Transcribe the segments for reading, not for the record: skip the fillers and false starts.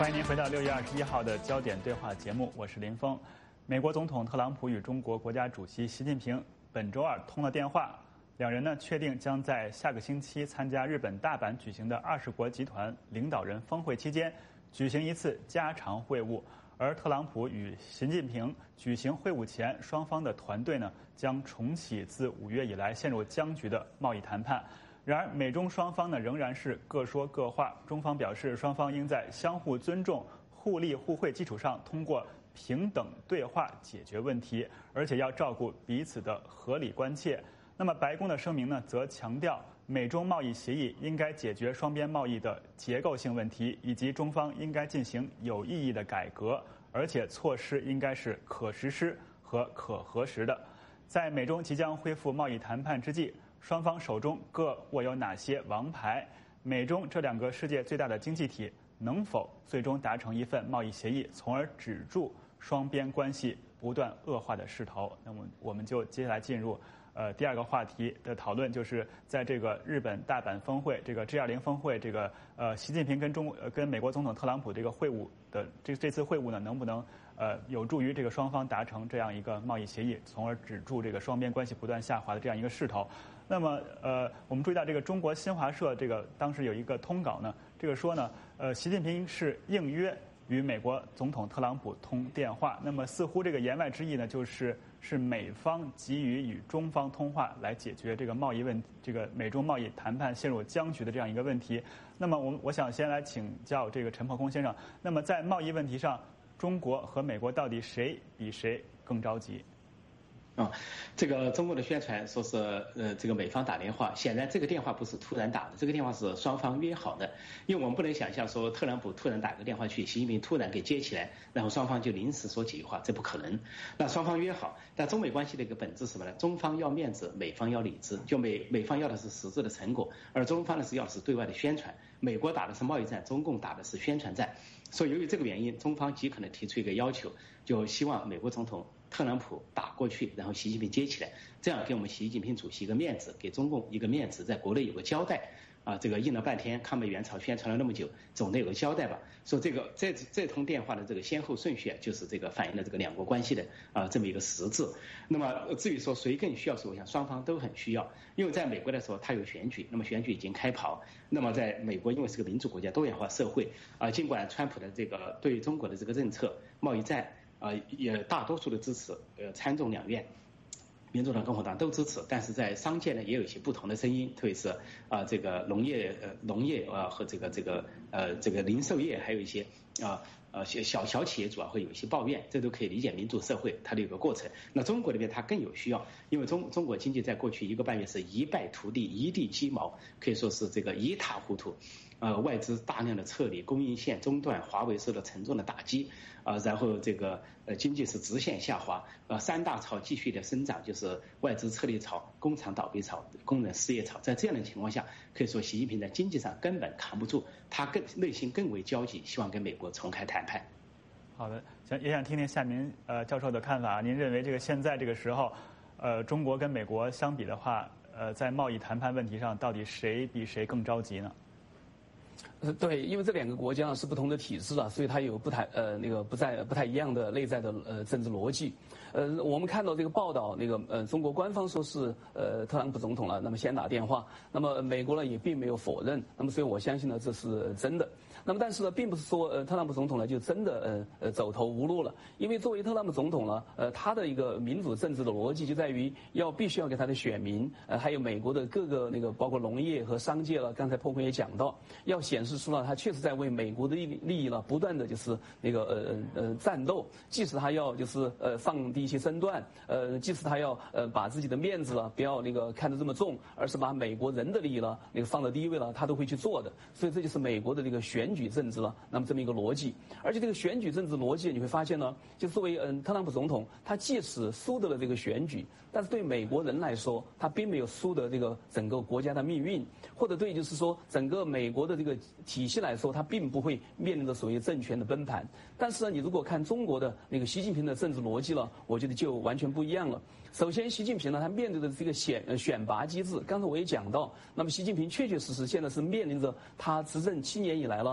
欢迎您回到6月21号的焦点对话节目，我是林峰。美国总统特朗普与中国国家主席习近平本周二通了电话，两人呢确定将在下个星期参加日本大阪举行的20国集团领导人峰会期间举行一次家常会晤。而特朗普与习近平举行会晤前，双方的团队呢将重启自5月以来陷入僵局的贸易谈判。然而，美中双方呢仍然是各说各话。中方表示，双方应在相互尊重、互利互惠基础上，通过平等对话解决问题，而且要照顾彼此的合理关切。那么，白宫的声明呢，则强调美中贸易协议应该解决双边贸易的结构性问题，以及中方应该进行有意义的改革，而且措施应该是可实施和可核实的。在美中即将恢复贸易谈判之际，双方手中各握有哪些王牌？美中这两个世界最大的经济体能否最终达成一份贸易协议，从而止住双边关系不断恶化的势头？那么我们就接下来进入第二个话题的讨论，就是在这个日本大阪峰会，这个 G20 峰会，这个习近平跟美国总统特朗普这个会晤的这次会晤呢，能不能有助于这个双方达成这样一个贸易协议，从而止住这个双边关系不断下滑的这样一个势头？那么我们注意到这个中国新华社这个当时有一个通稿呢，这个说呢，习近平是应约与美国总统特朗普通电话。那么似乎这个言外之意呢，是美方急于与中方通话来解决这个贸易问题，这个美中贸易谈判陷入僵局的这样一个问题。那么我想先来请教这个陈破空先生，那么在贸易问题上，中国和美国到底谁比谁更着急？ 这个中国的宣传说是这个美方打电话，显然这个电话不是突然打的，这个电话是双方约好的。因为我们不能想象说特朗普突然打个电话去，习近平突然给接起来，然后双方就临时说几句话，这不可能。那双方约好，但中美关系的一个本质是什么呢？中方要面子，美方要里子。就美方要的是实质的成果，而中方呢是要的是对外的宣传。美国打的是贸易战，中共打的是宣传战。所以由于这个原因，中方极可能提出一个要求，就希望美国总统特朗普打过去，然后习近平接起来，这样给我们习近平主席一个面子，给中共一个面子，在国内有个交代。这个印了半天抗美援朝宣传了那么久，总得有个交代吧。说这通电话的这个先后顺序，就是这个反映了这个两国关系的这么一个实质。那么至于说谁更需要，我想双方都很需要。因为在美国的时候，它有选举，那么选举已经开跑。那么在美国，因为是个民主国家、多元化社会尽管川普的这个对中国的这个政策、贸易战也大多数的支持参众两院。民主党、共和党都支持，但是在商界呢也有一些不同的声音，特别是这个农业和这个零售业，还有一些小企业主会有一些抱怨，这都可以理解，民主社会它的一个过程。那中国那边它更有需要，因为中国经济在过去1个半月是一败涂地、一地鸡毛，可以说是这个一塌糊涂。外资大量的撤离，供应线中断，华为受到沉重的打击然后这个经济是直线下滑，3大潮继续的生长，就是外资撤离潮、工厂倒闭潮、工人失业潮。在这样的情况下，可以说习近平在经济上根本扛不住，他内心更为焦急，希望跟美国重开谈判。 好的，也想听听夏明教授的看法。您认为这个现在这个时候，中国跟美国相比的话，在贸易谈判问题上，到底谁比谁更着急呢？ 对，因为这两个国家是不同的体制所以它有不太一样的内在的政治逻辑。我们看到这个报道，中国官方说是特朗普总统了，那么先打电话，那么美国呢也并没有否认，那么所以我相信呢这是真的。那么但是呢，并不是说特朗普总统呢就真的走投无路了，因为作为特朗普总统呢，他的一个民主政治的逻辑就在于必须要给他的选民，还有美国的各个包括农业和商界了，刚才破空也讲到，要显示出了他确实在为美国的利益了不断的就是战斗，即使他要放低一些身段，即使他要把自己的面子不要看得这么重，而是把美国人的利益放到第一位了，他都会去做的。所以这就是美国的选举政治了，那么这么一个逻辑。而且这个选举政治逻辑，你会发现呢，就作为特朗普总统，他即使输得了这个选举，但是对美国人来说，他并没有输得整个国家的命运，或者对整个美国的体系来说，他并不会面临着所谓政权的崩盘。但是呢，你如果看中国的习近平的政治逻辑了，我觉得就完全不一样了。首先，习近平呢，他面对的这个选拔机制，刚才我也讲到，那么习近平确确实实现在是面临着他执政7年以来了，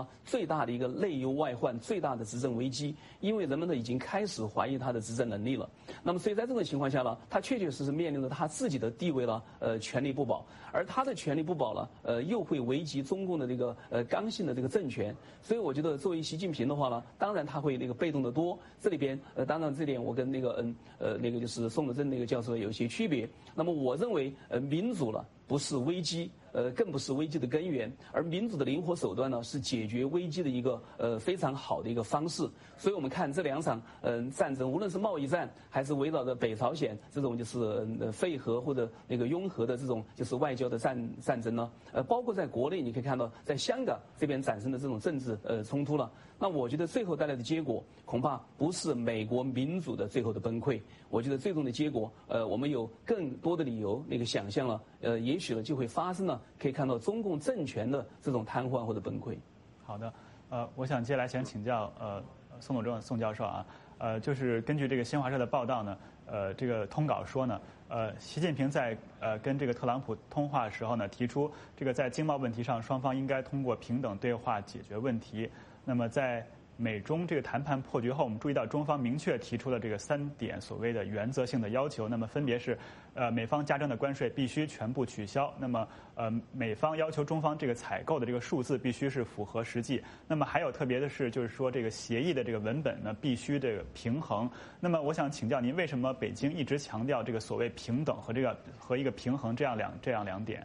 最大的一个内忧外患、最大的执政危机，因为人们呢已经开始怀疑他的执政能力了。那么所以在这种情况下呢，他确确实实面临着他自己的地位了，权力不保，而他的权力不保了，又会危及中共的这个刚性的这个政权。所以我觉得作为习近平的话呢，当然他会那个被动的多。这里边当然这点我跟那个就是宋德正那个教授有些区别。那么我认为民主了不是危机。更不是危机的根源，而民主的灵活手段呢，是解决危机的一个非常好的一个方式。所以我们看这2场战争，无论是贸易战，还是围绕着北朝鲜这种就是废核或者那个拥核的这种就是外交的战争呢，包括在国内你可以看到，在香港这边产生的这种政治冲突了。那我觉得最后带来的结果，恐怕不是美国民主的最后的崩溃。我觉得最终的结果，我们有更多的理由那个想象了，也许呢就会发生了。可以看到中共政权的这种瘫痪或者崩溃。 好的，我想接下来想请教宋佐正宋教授啊，就是根据这个新华社的报道呢，这个通稿说呢，习近平在跟这个特朗普通话的时候呢，提出这个在经贸问题上双方应该通过平等对话解决问题。那么在美中这个谈判破局后，我们注意到中方明确提出了这个3点所谓的原则性的要求。那么分别是，美方加征的关税必须全部取消。那么美方要求中方这个采购的这个数字必须是符合实际。那么还有特别的是，就是说这个协议的这个文本呢必须这个平衡。那么我想请教您，为什么北京一直强调这个所谓平等和一个平衡这样两点？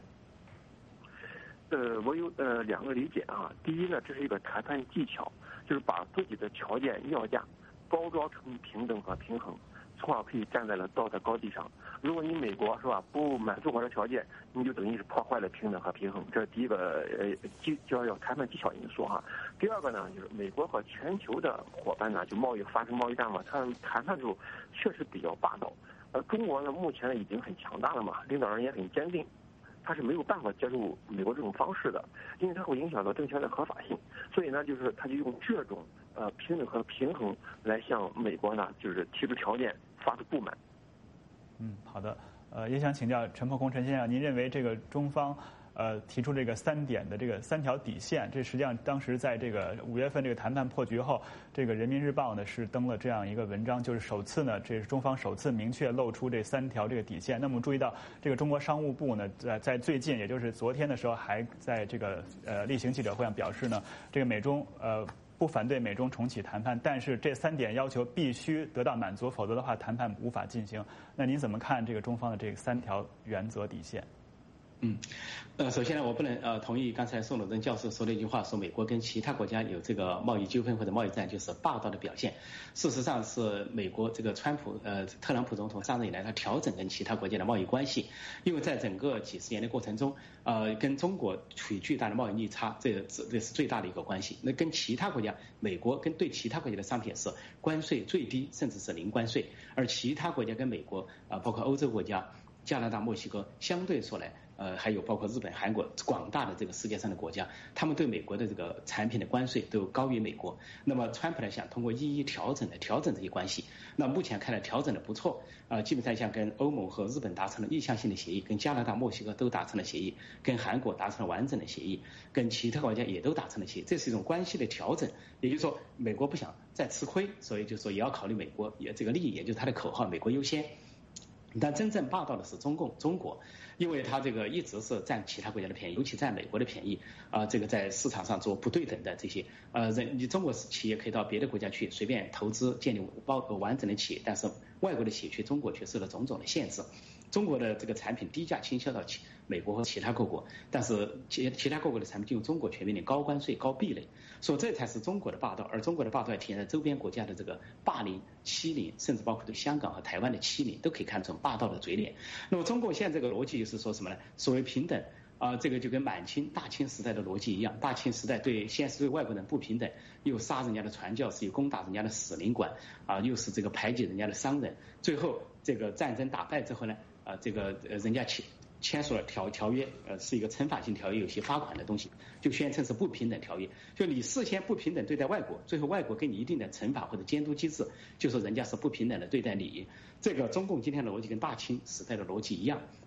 我有2个理解啊。第一呢，这是一个谈判技巧，就是把自己的条件要价包装成平等和平衡，从而可以站在了道德高地上。如果你美国是吧不满足我的条件，你就等于是破坏了平等和平衡，这是第一个叫谈判技巧因素哈。第二个呢，就是美国和全球的伙伴呢，就发生贸易战嘛，他们谈判的时候确实比较霸道。中国呢目前呢已经很强大了嘛，领导人也很坚定。他是没有办法接受美国这种方式的，因为它会影响到政权的合法性。所以呢，他就用这种平等和平衡来向美国呢，就是提出条件，发出不满。 好的。也想请教陈破空陈先生，您认为这个中方提出这个3点的这个3条底线，这实际上当时在这个5月份这个谈判破局后，这个人民日报呢是登了这样一个文章，就是这是中方首次明确露出这3条这个底线。那么注意到这个中国商务部呢，在最近也就是昨天的时候，还在这个例行记者会上表示呢，这个美中不反对美中重启谈判，但是这3点要求必须得到满足，否则的话谈判无法进行。那您怎么看这个中方的这个3条原则底线？ 首先呢，我不能同意刚才宋佐正教授说的一句话，说美国跟其他国家有这个贸易纠纷或者贸易战就是霸道的表现。事实上是美国这个特朗普总统上任以来，他调整跟其他国家的贸易关系，因为在整个几十年的过程中，跟中国处于巨大的贸易逆差，这是最大的一个关系。那跟其他国家，美国对其他国家的商品是关税最低，甚至是零关税，而其他国家跟美国包括欧洲国家、加拿大、墨西哥相对说来。还有包括日本、韩国广大的这个世界上的国家，他们对美国的这个产品的关税都高于美国。那么川普呢想通过一一调整这些关系，那目前看来调整的不错，基本上像跟欧盟和日本达成了意向性的协议，跟加拿大、墨西哥都达成了协议，跟韩国达成了完整的协议，跟其他国家也都达成了协议，这是一种关系的调整。也就是说，美国不想再吃亏，所以就说也要考虑美国这个利益，也就是他的口号“美国优先”。但真正霸道的是中国，因为他这个一直是占其他国家的便宜，尤其占美国的便宜这个在市场上做不对等的这些你中国企业可以到别的国家去随便投资建立完整的企业，但是外国的企业去中国却受了种种的限制。中国的这个产品低价倾销到美国和其他各国，但是其他各国的产品进入中国却面临高关税、高壁垒，所以这才是中国的霸道。而中国的霸道也体现在周边国家的这个霸凌、欺凌，甚至包括对香港和台湾的欺凌，都可以看出霸道的嘴脸。那么中共现在这个逻辑就是说什么呢？所谓平等这个就跟满清、大清时代的逻辑一样，大清时代先是对外国人不平等，又杀人家的传教士，又攻打人家的使领馆又是这个排挤人家的商人，最后这个战争打败之后呢这个人家签署了条约是一个惩罚性条约，有些罚款的东西，就宣称是不平等条约。就你事先不平等对待外国，最后外国给你一定的惩罚或者监督机制，就说人家是不平等的对待你。这个中共今天的逻辑跟大清时代的逻辑一样。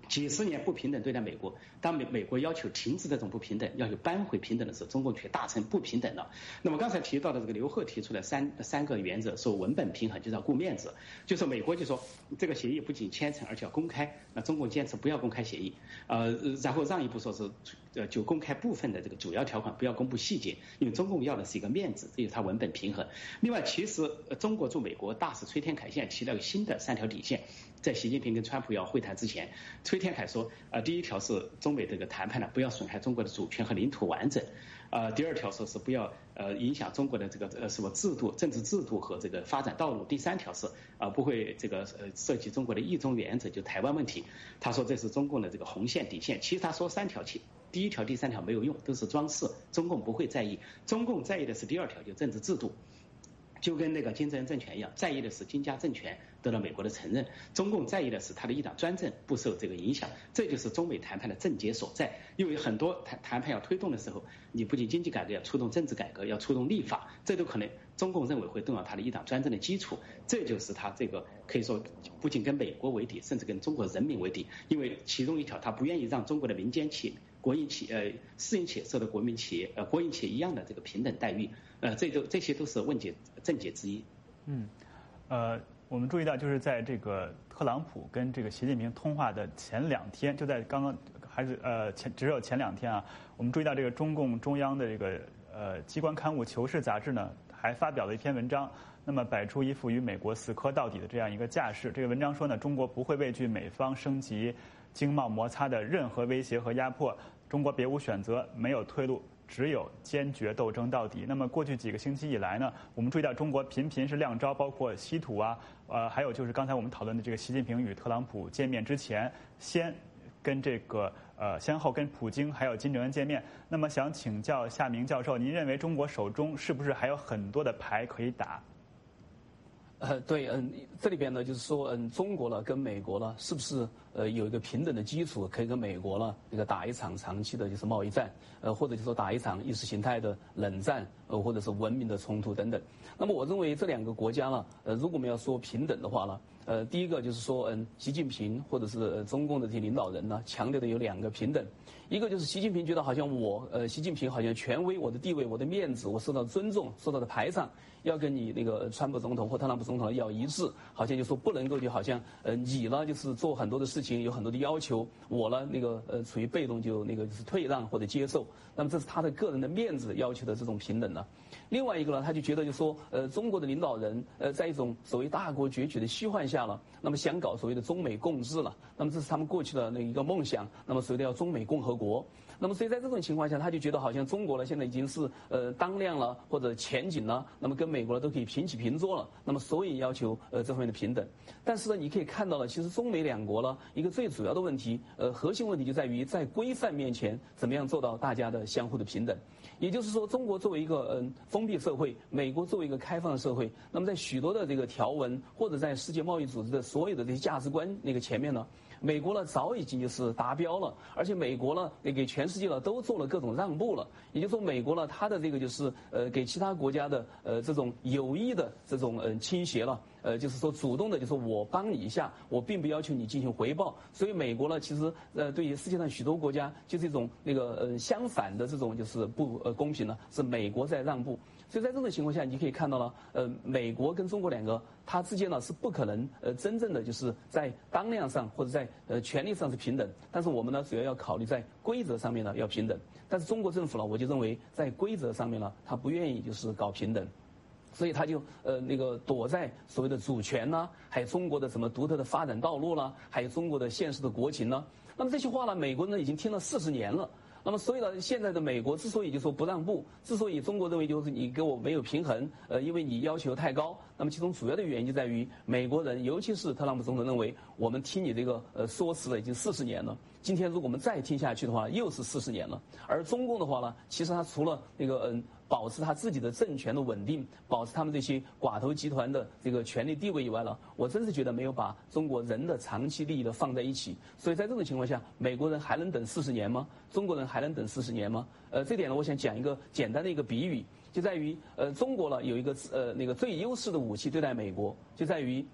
几十年不平等对待美国，当美国要求停止这种不平等，要求扳回平等的时候，中共却大成不平等了。那么刚才提到的这个刘鹤提出的三个原则，说文本平衡就是要顾面子，就说美国就说这个协议不仅签成，而且要公开，那中共坚持不要公开协议，然后让一步说是就公开部分的这个主要条款，不要公布细节，因为中共要的是一个面子，这就是它文本平衡。另外，其实中国驻美国大使崔天凯现在提到一个新的3条底线，在习近平跟川普要会谈之前，崔天凯说，第一条是中美这个谈判呢不要损害中国的主权和领土完整，第二条说是不要影响中国的这个什么制度、政治制度和这个发展道路，第3条是不会这个涉及中国的一中原则，就台湾问题。他说这是中共的这个红线底线。其实他说3条第1条、第3条没有用，都是装饰，中共不会在意，中共在意的是第2条，就政治制度。就跟那个金正恩政权一样，在意的是金家政权得到美国的承认，中共在意的是他的一党专政不受这个影响，这就是中美谈判的症结所在。因为很多谈判要推动的时候，你不仅经济改革要触动政治改革，要触动立法，这都可能中共认为会动摇他的一党专政的基础，这就是他这个可以说不仅跟美国为敌，甚至跟中国人民为敌。因为其中一条，他不愿意让中国的民间企业、国营企业、私营企业受到国营企业一样的这个平等待遇，这些都是症结之一。 我们注意到，就是在这个特朗普跟这个习近平通话的前2天，就在刚刚还是只有前2天啊，我们注意到这个中共中央的这个机关刊物《求是》杂志呢，还发表了一篇文章，那么摆出一副与美国死磕到底的这样一个架势。这个文章说呢，中国不会畏惧美方升级经贸摩擦的任何威胁和压迫，中国别无选择，没有退路，只有坚决斗争到底。那么过去几个星期以来呢，我们注意到中国频频是亮招，包括稀土啊，还有就是刚才我们讨论的这个习近平与特朗普见面之前，先后跟普京还有金正恩见面。那么想请教夏明教授，您认为中国手中是不是还有很多的牌可以打？ 对，这里边呢，就是说，中国呢跟美国呢，是不是有一个平等的基础，可以跟美国呢这个打一场长期的就是贸易战，或者就说打一场意识形态的冷战，或者是文明的冲突等等。那么我认为这2个国家呢，如果我们要说平等的话呢，第一个就是说，习近平或者是中共的这些领导人呢，强调的有2个平等，一个就是习近平觉得好像习近平好像权威、我的地位、我的面子，我受到尊重、受到的排场，要跟你那个川普总统或特朗普总统要一致，好像就说不能够就好像你呢就是做很多的事情有很多的要求，我呢处于被动就是退让或者接受，那么这是他的个人的面子要求的这种平等呢。另外一个呢，他就觉得就说中国的领导人在一种所谓大国崛起的虚幻下了，那么想搞所谓的中美共治了，那么这是他们过去的一个梦想，那么所谓的要中美共和国。那么所以在这种情况下，他就觉得好像中国呢现在已经是当量了或者前景了，那么跟美国呢都可以平起平坐了，那么所以要求这方面的平等。但是呢，你可以看到了，其实中美2国呢一个最主要的问题，核心问题就在于在规范面前怎么样做到大家的相互的平等。也就是说，中国作为一个封闭社会，美国作为一个开放的社会，那么在许多的这个条文或者在世界贸易组织的所有的这些价值观前面呢，美国呢早已经就是达标了，而且美国呢给全世界呢都做了各种让步了。也就是说，美国呢它的这个就是给其他国家的这种有意的这种倾斜了。就是说主动的，就是说我帮你一下，我并不要求你进行回报。所以美国呢，其实对于世界上许多国家，就是一种相反的这种就是不公平呢，是美国在让步。所以在这种情况下，你可以看到了，美国跟中国2个它之间呢是不可能真正的就是在当量上或者在权力上是平等，但是我们呢主要考虑在规则上面呢要平等。但是中国政府呢，我就认为在规则上面呢，他不愿意就是搞平等。所以他就躲在所谓的主权呢，还有中国的什么独特的发展道路啦，还有中国的现实的国情呢。那么这些话呢，美国人已经听了40年了。那么所以呢，现在的美国之所以就说不让步，之所以中国认为就是你跟我没有平衡，因为你要求太高。那么其中主要的原因就在于美国人，尤其是特朗普总统认为，我们听你这个说辞了已经40年了。今天如果我们再听下去的话，又是40年了。而中共的话呢，其实他除了保持他自己的政权的稳定，保持他们这些寡头集团的这个权力地位以外了，我真是觉得没有把中国人的长期利益的放在一起。所以在这种情况下，美国人还能等40年吗？中国人还能等40年吗？这点呢，我想讲一个简单的一个比喻，就在于中国呢有一个最优势的武器对待美国，就在于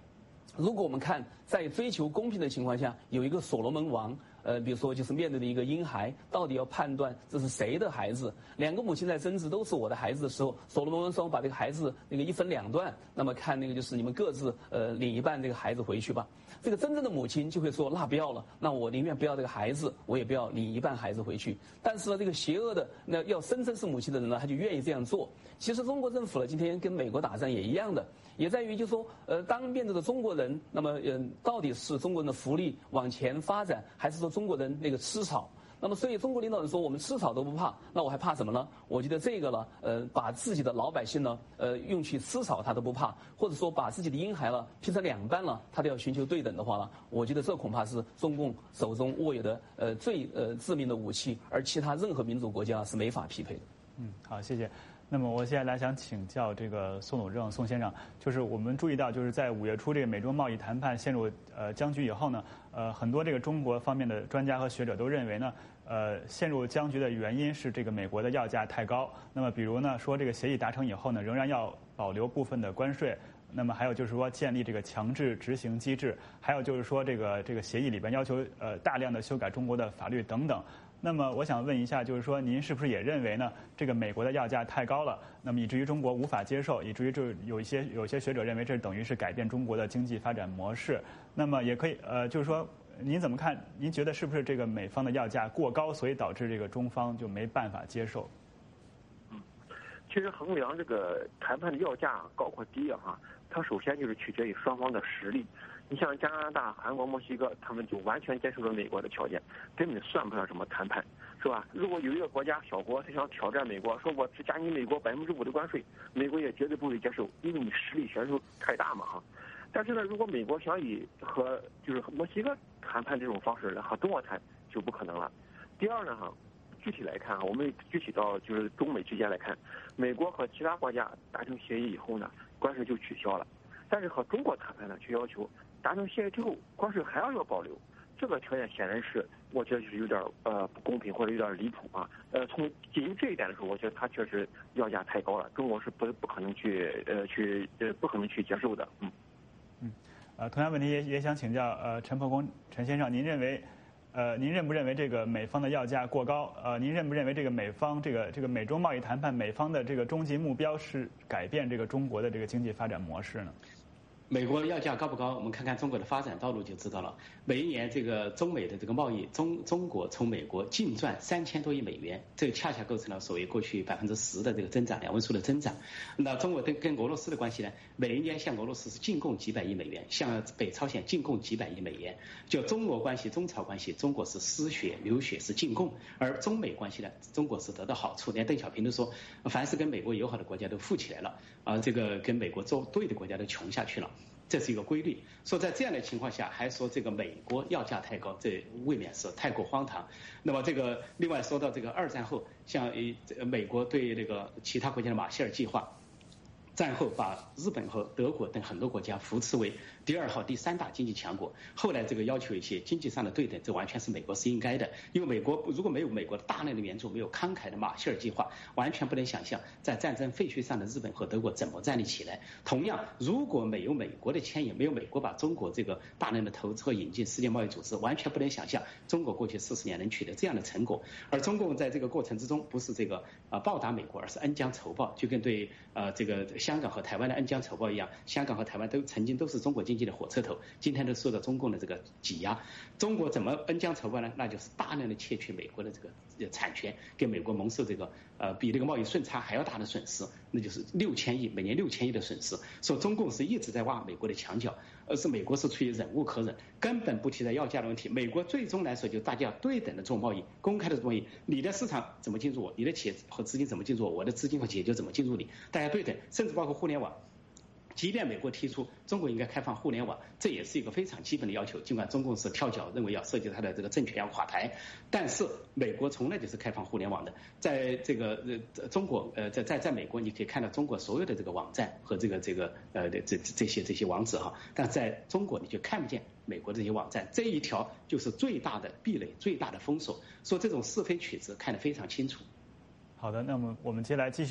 如果我们看在追求公平的情况下，有一个所罗门王，比如说就是面对的一个婴孩，到底要判断这是谁的孩子？两个母亲在争执都是我的孩子的时候，所罗门王说把这个孩子那个一分两段，那么看那个就是你们各自领一半这个孩子回去吧。这个真正的母亲就会说那不要了，那我宁愿不要这个孩子，我也不要领一半孩子回去。但是呢，这个邪恶的那要声称是母亲的人呢，他就愿意这样做。其实中国政府呢，今天跟美国打仗也一样的，也在于就是说，当面对着中国人，那么到底是中国人的福利往前发展，还是说中国人那个吃草？那么，所以中国领导人说我们吃草都不怕，那我还怕什么呢？我觉得这个呢，把自己的老百姓呢，用去吃草他都不怕，或者说把自己的婴孩了劈成两半了，他都要寻求对等的话呢，我觉得这恐怕是中共手中握有的最致命的武器，而其他任何民主国家是没法匹配的。 好，谢谢。那么我现在来想请教这个宋鲁正宋先生，就是我们注意到，就是在5月初这个美中贸易谈判陷入僵局以后呢，很多这个中国方面的专家和学者都认为呢，陷入僵局的原因是这个美国的药价太高。那么比如呢，说这个协议达成以后呢，仍然要保留部分的关税。那么还有就是说建立这个强制执行机制，还有就是说这个协议里边要求大量的修改中国的法律等等。那么我想问一下，就是说您是不是也认为呢，这个美国的药价太高了，那么以至于中国无法接受，以至于就有一些学者认为这等于是改变中国的经济发展模式。那么也可以就是说您怎么看？您觉得是不是这个美方的药价过高，所以导致这个中方就没办法接受？ 其实衡量这个谈判的药价高或低它首先就是取决于双方的实力。你像加拿大、韩国、墨西哥，他们就完全接受了美国的条件，根本算不上什么谈判，是吧？如果有一个国家小国他想挑战美国，说我只加你美国5%的关税，美国也绝对不会接受，因为你实力悬殊太大嘛但是呢，如果美国想以和墨西哥谈判这种方式和中国谈，就不可能了。第二呢具体来看我们具体到就是中美之间来看，美国和其他国家达成协议以后呢，关税就取消了，但是和中国谈判呢，却要求达成协议之后关税还要保留。这个条件显然是我觉得就是有点不公平或者有点离谱从基于这一点来说，我觉得它确实药价太高了，中国是不可能不可能去接受的。 同样问题也想请教陈破公陈先生，您认不认为这个美方的药价过高？您认不认为这个美方这个美中贸易谈判美方的这个终极目标是改变这个中国的这个经济发展模式呢？ 美国药价高不高？我们看看中国的发展道路就知道了。每一年这个中美的这个贸易，中国从美国净赚3000多亿美元，这恰恰构成了所谓过去10%的这个增长，2位数的增长。那中国跟俄罗斯的关系呢？每一年向俄罗斯是进贡几百亿美元，向北朝鲜进贡几百亿美元。就中俄关系、中朝关系，中国是失血流血是进贡，而中美关系呢，中国是得到好处。连邓小平都说，凡是跟美国友好的国家都富起来了，这个跟美国作对的国家都穷下去了。这是一个规律。说在这样的情况下，还说这个美国药价太高，这未免是太过荒唐。那么这个另外说到这个2战后，像美国对这个其他国家的马歇尔计划，战后把日本和德国等很多国家扶持为第2号、第3大经济强国。后来这个要求一些经济上的对等，这完全是美国是应该的。因为美国如果没有美国的大量的援助，没有慷慨的马歇尔计划，完全不能想象在战争废墟上的日本和德国怎么站立起来。同样，如果没有美国的牵引，没有美国把中国这个大量的投资和引进世界贸易组织，完全不能想象中国过去40年能取得这样的成果。而中共在这个过程之中，不是这个报答美国，而是恩将仇报，就跟对这个香港和台湾的恩将仇报一样。香港和台湾曾经都是中国经济的火车头，今天都受到中共的这个挤压。中国怎么恩将仇报呢？那就是大量的窃取美国的这个产权，给美国蒙受这个比这个贸易顺差还要大的损失，那就是6000亿，每年6000亿的损失。说中共是一直在挖美国的墙角，而是美国是出于忍无可忍，根本不提在药价的问题。美国最终来说就大家对等的做贸易，公开的做贸易，你的市场怎么进入我，你的企业和资金怎么进入我的资金和企业就怎么进入你，大家对等，甚至包括互联网。即便美国提出中国应该开放互联网，这也是一个非常基本的要求。尽管中共是跳脚，认为要涉及它的这个政权要垮台，但是美国从来就是开放互联网的。在这个中国在美国你可以看到中国所有的这个网站和这些网址但在中国你就看不见美国这些网站，这一条就是最大的壁垒，最大的封锁。说这种是非曲直看得非常清楚。 好的，那么我们接下来继续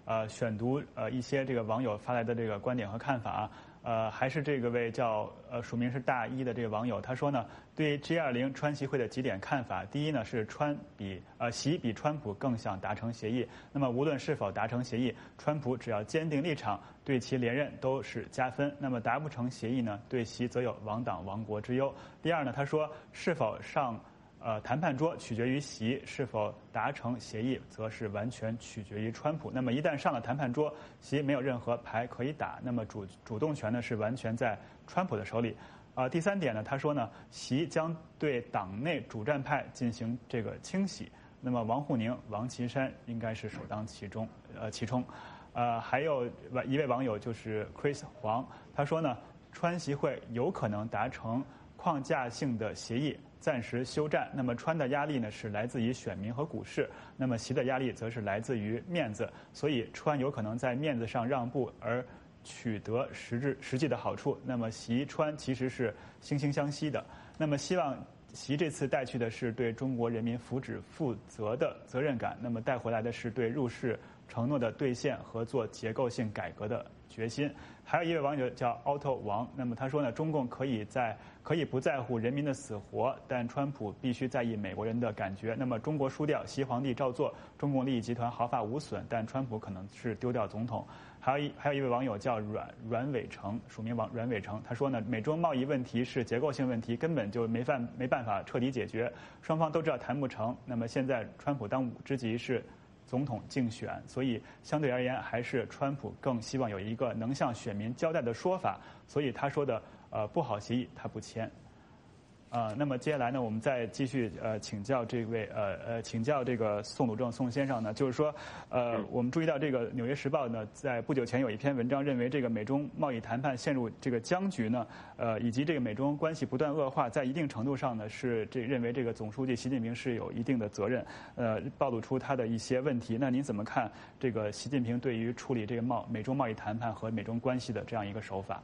选读一些这个网友发来的这个观点和看法还是这个位叫署名是大一的这个网友，他说呢，对 G20 川习会的几点看法。第一呢是习比川普更想达成协议。那么无论是否达成协议，川普只要坚定立场，对其连任都是加分。那么达不成协议呢，对习则有亡党亡国之忧。第二呢，他说是否上谈判桌取决于习，是否达成协议则是完全取决于川普。那么一旦上了谈判桌，习没有任何牌可以打，那么主动权呢是完全在川普的手里。第三点呢，他说呢，习将对党内主战派进行这个清洗。那么王沪宁、王岐山应该是首当其冲。还有一位网友就是 Chris 黄，他说呢，川习会有可能达成框架性的协议，暂时休战。那么川的压力呢是来自于选民和股市，那么习的压力则是来自于面子，所以川有可能在面子上让步而取得实际的好处。那么习川其实是惺惺相惜的。那么希望习这次带去的是对中国人民福祉负责的责任感，那么带回来的是对入世承诺的兑现和做结构性改革的决心。还有一位网友叫 Auto 王，那么他说呢，中共可以不在乎人民的死活，但川普必须在意美国人的感觉。那么中国输掉，习皇帝照做，中共利益集团毫发无损，但川普可能是丢掉总统。还有一位网友叫阮伟成，署名阮伟成，他说呢，美中贸易问题是结构性问题，根本就没办法彻底解决，双方都知道谈不成。那么现在川普当务之急是总统竞选，所以相对而言还是川普更希望有一个能向选民交代的说法，所以他说的不好协议他不签。那么接下来呢，我们再继续请教这位请教这个宋鲁正宋先生呢，就是说我们注意到这个《纽约时报》呢，在不久前有一篇文章认为这个美中贸易谈判陷入这个僵局呢，以及这个美中关系不断恶化，在一定程度上呢是认为这个总书记习近平是有一定的责任，暴露出他的一些问题。那您怎么看这个习近平对于处理这个美中贸易谈判和美中关系的这样一个手法？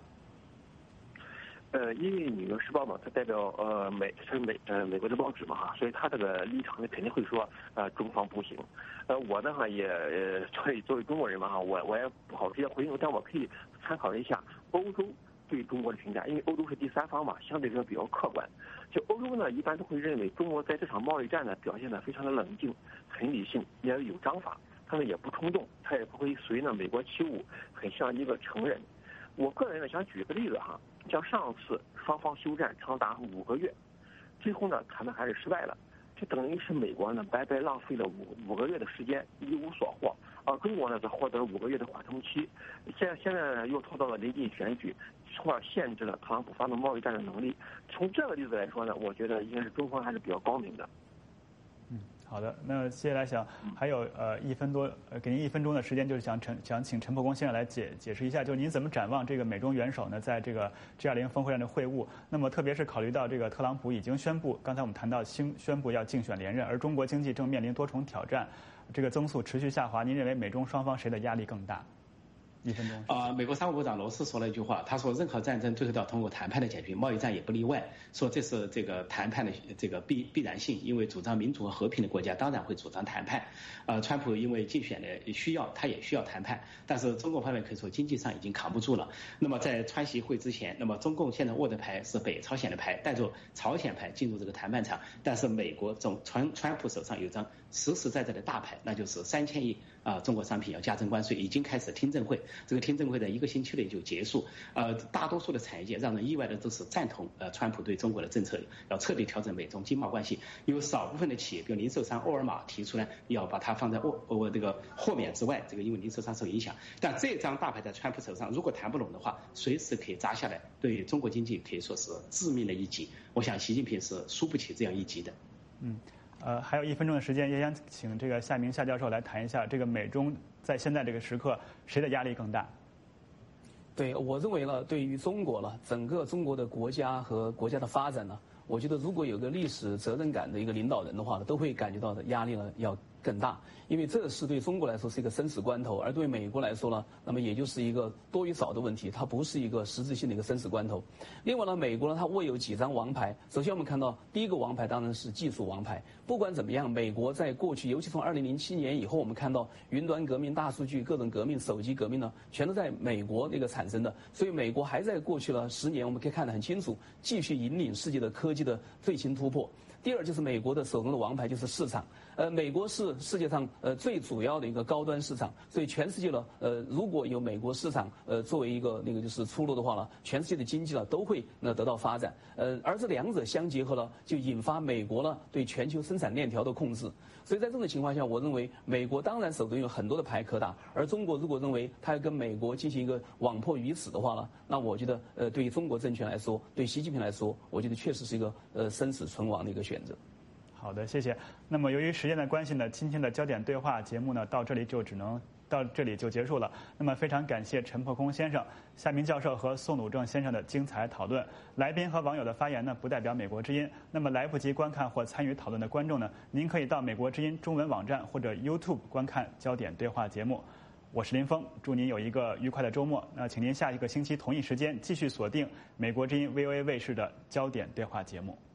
因为《纽约时报》嘛，它代表美国的报纸嘛哈，所以他这个立场呢肯定会说中方不行。我呢哈也作为中国人嘛哈，我也不好直接回应，但我可以参考一下欧洲对中国的评价，因为欧洲是第三方嘛，相对来说比较客观。就欧洲呢，一般都会认为中国在这场贸易战呢表现得非常的冷静、很理性，也有章法，他呢也不冲动，他也不会随呢美国起舞，很像一个成人。我个人呢想举个例子哈，像上次双方休战长达5个月，最后呢谈的还是失败了，就等于是美国呢白白浪费了五个月的时间，一无所获，而中国呢则获得了5个月的缓冲期，现在呢又拖到了临近选举，从而限制了特朗普发动贸易战的能力。从这个例子来说呢，我觉得应该是中方还是比较高明的。 好的，那接下来还有1分多，给您1分钟的时间，就是想请陈伯公先生来解释一下，就是您怎么展望这个美中元首呢在这个 G20 峰会上的会晤？那么特别是考虑到这个特朗普已经宣布，刚才我们谈到宣布要竞选连任，而中国经济正面临多重挑战，这个增速持续下滑，您认为美中双方谁的压力更大？1分钟。 美国商务部长罗斯说了一句话，他说任何战争最后都要通过谈判的解决，贸易战也不例外。说这是这个谈判的这个必然性，因为主张民主和和平的国家当然会主张谈判。川普因为竞选的需要，他也需要谈判，但是中共方面可以说经济上已经扛不住了。那么在川习会之前，那么中共现在握的牌是北朝鲜的牌，带着朝鲜牌进入这个谈判场，但是美国川普手上有张实实在在的大牌，那就是3000亿中国商品要加征关税，已经开始听证会。这个听证会在1个星期内就结束。大多数的产业界让人意外的都是赞同川普对中国的政策，要彻底调整美中经贸关系。有少部分的企业，比如零售商沃尔玛提出来要把它放在这个豁免之外，这个因为零售商受影响。但这张大牌在川普手上，如果谈不拢的话，随时可以砸下来，对中国经济可以说是致命的一击。我想习近平是输不起这样一击的。 还有1分钟的时间，也想请这个夏明夏教授来谈一下这个美中在现在这个时刻谁的压力更大？ 对，我认为呢，对于中国了，整个中国的国家和国家的发展呢，我觉得如果有个历史责任感的一个领导人的话呢，都会感觉到的压力呢要更大，因为这是对中国来说是一个生死关头，而对美国来说呢，那么也就是一个多与少的问题，它不是一个实质性的一个生死关头。另外呢，美国呢它握有几张王牌。首先我们看到第一个王牌当然是技术王牌。不管怎么样，美国在过去，尤其从2007年以后，我们看到云端革命、大数据、各种革命、手机革命呢，全都在美国那个产生的。所以美国还在过去了10年，我们可以看得很清楚，继续引领世界的科技的最新突破。第二就是美国的手中的王牌就是市场，美国是世界上最主要的一个高端市场，所以全世界呢如果有美国市场作为一个那个就是出路的话呢，全世界的经济呢都会得到发展，而这两者相结合呢，就引发美国呢对全球生产链条的控制。所以在这种情况下，我认为美国当然手中有很多的牌可打，而中国如果认为它要跟美国进行一个网破于此的话呢，那我觉得对于中国政权来说，对习近平来说，我觉得确实是一个生死存亡的一个选择。 好的，谢谢。那么由于时间的关系呢，今天的焦点对话节目呢到这里就结束了。那么非常感谢陈破空先生、夏明教授和宋鲁正先生的精彩讨论。来宾和网友的发言呢不代表美国之音。那么来不及观看或参与讨论的观众呢，您可以到美国之音中文网站或者 YouTube 观看焦点对话节目。我是林峰，祝您有一个愉快的周末。那请您下一个星期同一时间继续锁定美国之音 VOA 卫视的焦点对话节目。